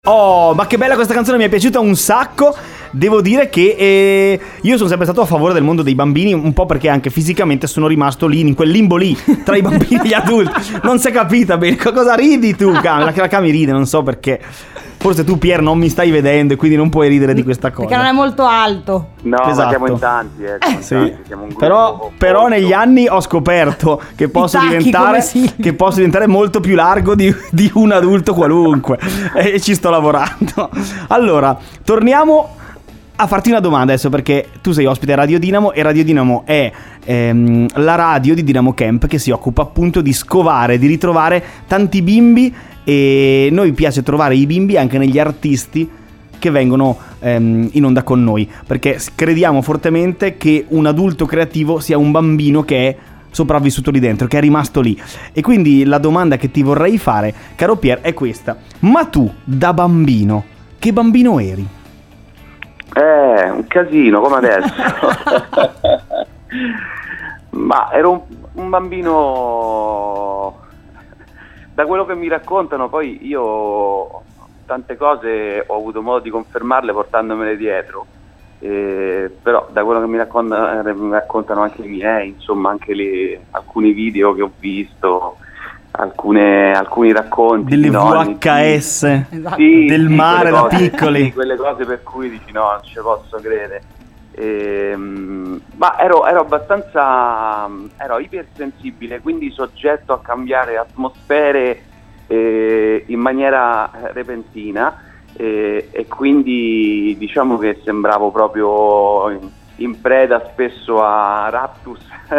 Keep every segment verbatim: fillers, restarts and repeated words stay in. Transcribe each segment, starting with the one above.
Oh, ma che bella questa canzone, mi è piaciuta un sacco. Devo dire che eh, io sono sempre stato a favore del mondo dei bambini, un po' perché anche fisicamente sono rimasto lì, in quel limbo lì, tra i bambini e gli adulti. Non si è capita bene, cosa ridi tu? Cam? La, la Cami ride, non so perché. Forse tu, Pier, non mi stai vedendo e quindi non puoi ridere di questa cosa. Perché non è molto alto. No, Esatto. ma siamo in tanti, eh, siamo in Sì. tanti, siamo un gruppo Però, molto- però negli anni ho scoperto che posso tacchi diventare come Silvio. che posso diventare molto più largo di, di un adulto qualunque e ci sto lavorando. Allora, torniamo a farti una domanda adesso, perché tu sei ospite a Radio Dinamo e Radio Dinamo è ehm, la radio di Dinamo Camp che si occupa appunto di scovare, di ritrovare tanti bimbi, e noi piace trovare i bimbi anche negli artisti che vengono ehm, in onda con noi, perché crediamo fortemente che un adulto creativo sia un bambino che è sopravvissuto lì dentro, che è rimasto lì. E quindi la domanda che ti vorrei fare, caro Pier, è questa: ma tu da bambino che bambino eri? Eh, un casino come adesso. Ma ero un, un bambino, da quello che mi raccontano, poi io tante cose ho avuto modo di confermarle portandomele dietro, eh, però da quello che mi raccontano, mi raccontano anche i miei, insomma anche le, alcuni video che ho visto, alcune, alcuni racconti Delle di nonni, V H S Esatto. sì, del sì, mare quelle da cose, piccoli. sì, quelle cose per cui dici no, non ci posso credere. Ehm, ma ero, ero abbastanza ero ipersensibile, quindi soggetto a cambiare atmosfere eh, in maniera repentina, eh, e quindi diciamo che sembravo proprio in, in preda spesso a raptus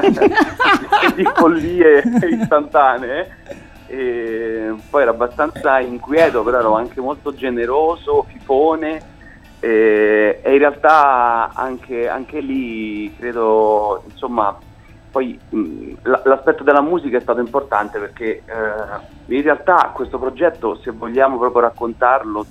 di follie istantanee. E poi ero abbastanza inquieto, però ero anche molto generoso, fifone, e, e in realtà anche, anche lì credo, insomma, poi mh, l'aspetto della musica è stato importante perché eh, in realtà questo progetto, se vogliamo proprio raccontarlo,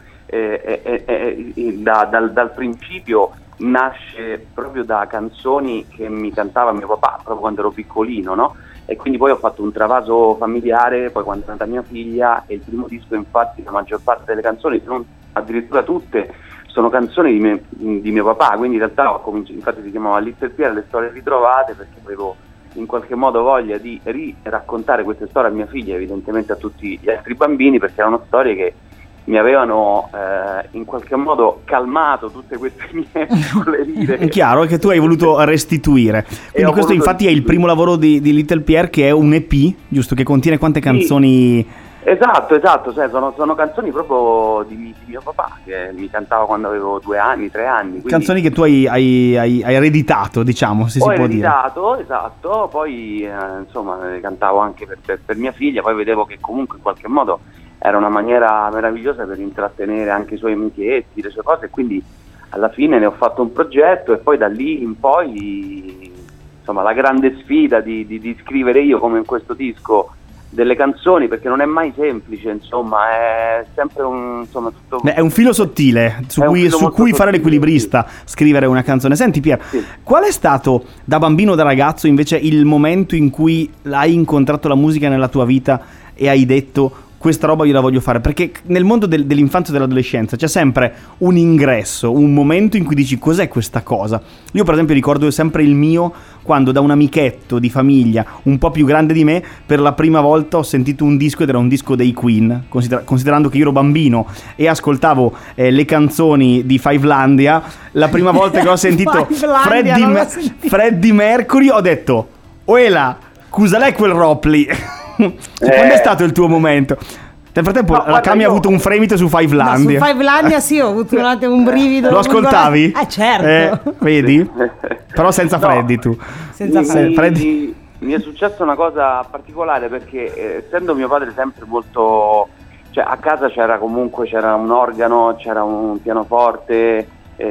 eh, eh, eh, eh, da, dal, dal principio nasce proprio da canzoni che mi cantava mio papà proprio quando ero piccolino, no? E quindi poi ho fatto un travaso familiare, poi quando è nata mia figlia, e il primo disco, infatti la maggior parte delle canzoni, se non addirittura tutte, sono canzoni di, me, di mio papà, quindi in realtà ho cominciato, infatti si chiamava Little Pierre, le storie ritrovate, perché avevo in qualche modo voglia di ri-raccontare queste storie a mia figlia, evidentemente a tutti gli altri bambini, perché erano storie che mi avevano eh, in qualche modo calmato tutte queste mie scollerire. È chiaro che tu hai voluto restituire. Quindi questo infatti è il primo lavoro di, di Little Pierre, che è un E P, giusto? Che contiene quante canzoni? Sì, esatto, esatto, cioè, sono, sono canzoni proprio di, di mio papà, che mi cantava quando avevo due anni, tre anni. Quindi Canzoni che tu hai, hai, hai, hai ereditato, diciamo, se si ho può dire. ereditato, esatto, poi eh, insomma le cantavo anche per, per, per mia figlia, poi vedevo che comunque in qualche modo era una maniera meravigliosa per intrattenere anche i suoi amichetti, le sue cose, e quindi alla fine ne ho fatto un progetto, e poi da lì in poi, insomma, la grande sfida di, di, di scrivere io, come in questo disco, delle canzoni, perché non è mai semplice, insomma, è sempre un, insomma, tutto... Beh, è un filo sottile su È un cui, filo su molto cui fare sottile, l'equilibrista, scrivere una canzone. Senti Pier, Sì. qual è stato da bambino o da ragazzo invece il momento in cui hai incontrato la musica nella tua vita e hai detto questa roba io la voglio fare? Perché nel mondo del, dell'infanzia e dell'adolescenza c'è sempre un ingresso, un momento in cui dici cos'è questa cosa. Io per esempio ricordo sempre il mio quando da un amichetto di famiglia un po' più grande di me per la prima volta ho sentito un disco, ed era un disco dei Queen, considera- considerando che io ero bambino e ascoltavo eh, le canzoni di Fivelandia. La prima volta che ho sentito Fivelandia, Freddie, non l'ho Ma- sentito. Freddie Mercury ho detto Oela, cosa l'è quel Ropley? Eh. Quando è stato il tuo momento? Nel frattempo No, la guarda, Cami ha io- avuto un fremito su No, su Fivelandia. Fivelandia sì, ho avuto un attimo un brivido. Lo ascoltavi? Eh certo. Eh, vedi? Però senza No. Freddy tu. Senza mi, Freddy. Freddy. mi è successa una cosa particolare, perché eh, essendo mio padre sempre molto, cioè a casa c'era comunque c'era un organo, c'era un pianoforte,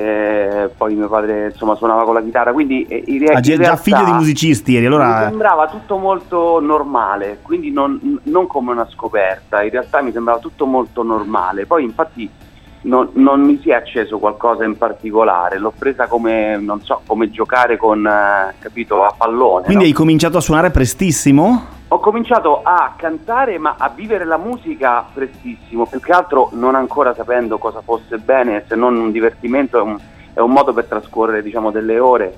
eh, poi mio padre insomma suonava con la chitarra, quindi eh, in, re- Ah, già in realtà figlio di musicisti eri, mi allora sembrava tutto molto normale, quindi non, non come una scoperta, in realtà mi sembrava tutto molto normale. Poi infatti non, non mi si è acceso qualcosa in particolare, l'ho presa come, non so, come giocare con, eh, capito, a pallone. Quindi no? hai cominciato a suonare prestissimo? Ho cominciato a cantare, ma a vivere la musica prestissimo, più che altro non ancora sapendo cosa fosse bene, se non un divertimento, è un, è un modo per trascorrere, diciamo, delle ore,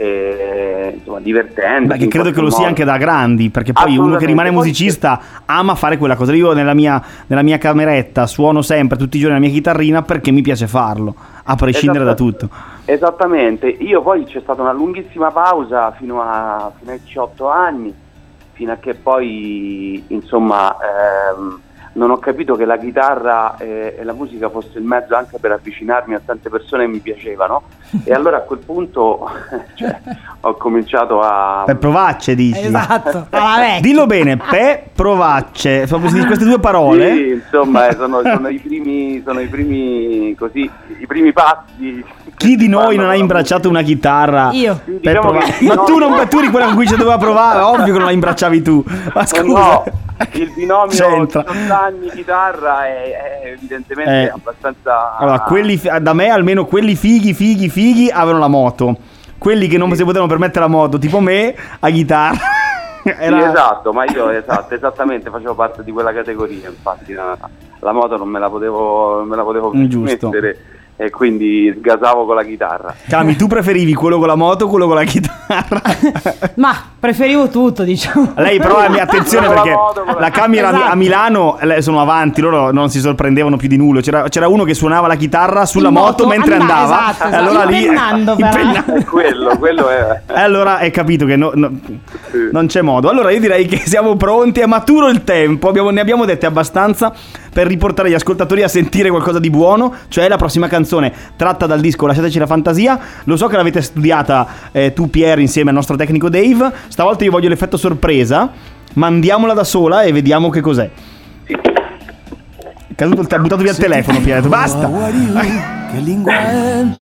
eh, insomma, divertenti. Beh, che credo che lo modo. sia anche da grandi, perché poi uno che rimane musicista ama fare quella cosa. Io nella mia, nella mia cameretta suono sempre, tutti i giorni, la mia chitarrina perché mi piace farlo, a prescindere da tutto. Esattamente, io poi c'è stata una lunghissima pausa fino, a, fino ai diciotto anni, fino a che poi, insomma, ehm, non ho capito che la chitarra e, e la musica fosse il mezzo anche per avvicinarmi a tante persone che mi piacevano, e allora a quel punto cioè, ho cominciato a... Per provacce dici? Esatto, alla vecchia. Dillo bene, pe provacce, queste due parole. Sì, insomma, eh, sono, sono i primi, sono i primi, così, i primi passi. Chi di noi non ha imbracciato una chitarra? Io. Sì, Per diciamo provare? che- Ma no, tu non no. tu eri quella con cui ci doveva provare, ovvio che non la imbracciavi tu. Ma Eh, scusa. no, il binomio C'entra. diciotto anni chitarra è, è evidentemente Eh. abbastanza... Allora, quelli fi- da me almeno quelli fighi, fighi, fighi avevano la moto. Quelli che non si potevano permettere la moto, tipo me, a chitarra. Era... Sì, esatto, ma io esatto, esattamente facevo parte di quella categoria, infatti la, la moto non me la potevo, non me la potevo Mm, giusto. permettere, e quindi sgasavo con la chitarra. Cami, tu preferivi quello con la moto o quello con la chitarra? Ma preferivo tutto, diciamo. Lei però, attenzione, Con la perché moto, con la- la Cami era a Mi- a Esatto. Milano, eh, sono avanti, loro non si sorprendevano più di nulla. C'era, c'era uno che suonava la chitarra sulla In moto, moto, mentre andava, andava. esatto, E esatto. allora lì Impennando, però. impennando. È quello, quello è... E allora hai capito che no- no- Sì. non c'è modo. Allora io direi che siamo pronti, è maturo il tempo, abbiamo- ne abbiamo dette abbastanza per riportare gli ascoltatori a sentire qualcosa di buono, cioè la prossima canzone tratta dal disco Lasciateci la fantasia. Lo so che l'avete studiata eh, tu Pier insieme al nostro tecnico Dave. Stavolta io voglio l'effetto sorpresa, mandiamola da sola e vediamo che cos'è. Sì. È caduto, ti ha buttato via il telefono Pier, ha detto, basta. Che lingua è?